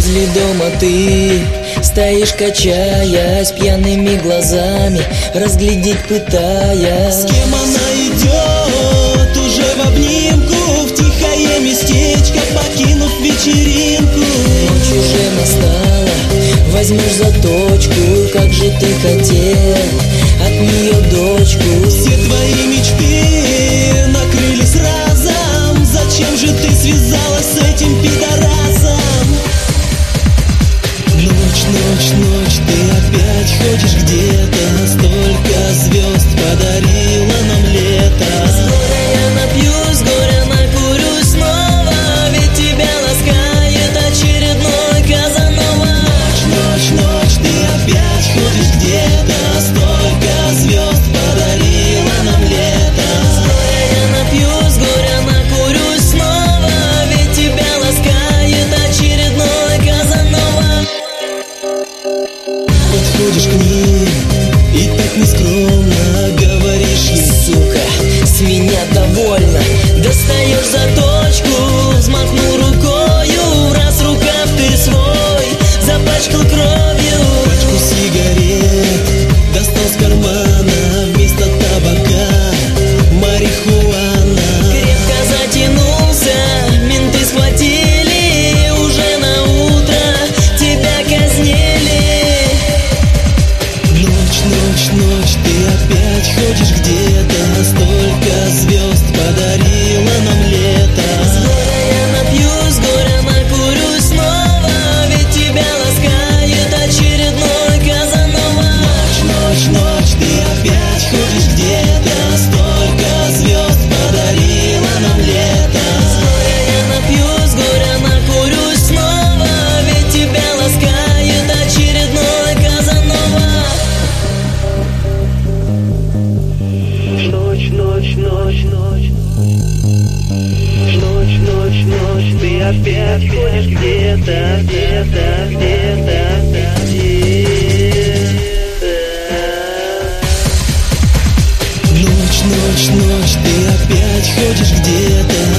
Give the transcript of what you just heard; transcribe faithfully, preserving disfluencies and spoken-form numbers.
Возле дома ты стоишь, качаясь, пьяными глазами разглядеть пытаясь. С кем она идет, уже в обнимку, в тихое местечко покинув вечеринку. Ночь уже настала, возьмешь за точку, как же ты хотел от нее дочку. Все твои мечты накрылись разом, зачем же ты связалась с этим пидорасом? Ночь, ночь, ночь, ты опять ходишь где-то, столько звезд подарила нам лето. С горя я напьюсь, с горя накурюсь снова, ведь тебя ласкает очередной Казанова. Ночь, ночь, ночь, ты опять ходишь где-то, столько звезд подарила нам лето. С горя я напьюсь, с горя накурюсь снова, ведь тебя ласкает очередной Казанова. Подходишь к ней и так нескромно говоришь ей: сука, с меня довольно. Достаешь за точку, взмахнул рукою, раз рукав ты свой запачкал кровью. Пачку сигарет достал с кармана, вместо табака марихуана. Крепко затянулся, менты схватили, уже на утро тебя казнили. Ночь, ночь, ночь, ты опять ходишь где-то, столько звезд подарила нам лето. С горя я напьюсь, с горя накурюсь снова, ведь тебя ласкает очередной Казанова. Ночь, ночь, ночь, ты опять ходишь где-то, столько звезд подарила нам лето. С горя я напьюсь, с горя накурюсь снова, ведь тебя ласкает очередной Казанова. Ночь, ночь, ночь, ночь. Ночь, ночь, ночь, ты опять ходишь где-то, где-то, где-то, где-то. Ночь, ночь, ночь, ты опять ходишь где-то,